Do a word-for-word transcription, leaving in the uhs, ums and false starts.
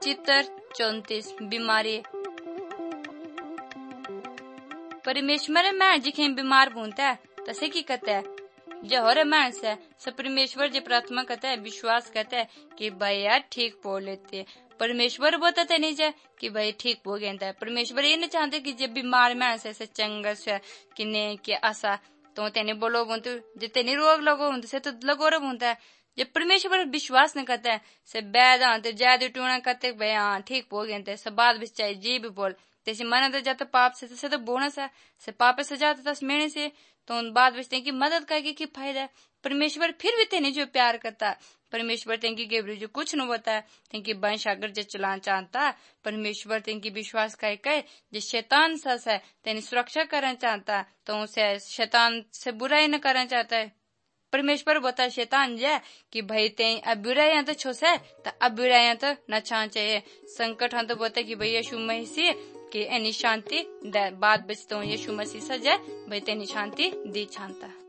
चित्र चौंतीस बीमारी। परमेश्वर मैं जिखे बीमार भूनता है तसे की कहता है जो हो रहे से सब परमेश्वर जी प्रार्थना कहता है, विश्वास कहता है कि भाई यार ठीक बोल लेते। परमेश्वर बताते नहीं जाए कि भाई ठीक हो गया। परमेश्वर ये नहीं चाहते कि जब बीमार मैं से चंगा से कि ने कि आशा तो तेने बोलो बोलते जो तेने रोग लगो से तो लगो रहा बोलता है। जब परमेश्वर विश्वास नहीं करता है से बैद आते ज्यादा टूना करते भाई हाँ ठीक हो गए सब बात भी चाहिए जी भी बोल जैसे मन तो जाता पाप से से तो बोनस है से पाप से जाता था मेरे से तो उन बात बचते की मदद करके की फायदा है। परमेश्वर फिर भी तेने जो प्यार करता है। परमेश्वर तेंकी गेबरू जो कुछ न होता है तेंकी वंश अगर जो चलाना चाहता है। परमेश्वर तेंकी विश्वास कर कहे जो शैतान सस है तेनी सुरक्षा करना चाहता है तो उसे शैतान से बुराई न करना चाहता है। परमेश्वर बता शैतान जे कि भाई ते अब बुराइयां तो छोस है तो अब बुराइयां तो न छा चाहिए संकट हम तो बोलते कि भाई यीशु मसीह कि एनी शांति बात बचता हूँ यीशु मसीह सजा भाई तेनी शांति दी छानता।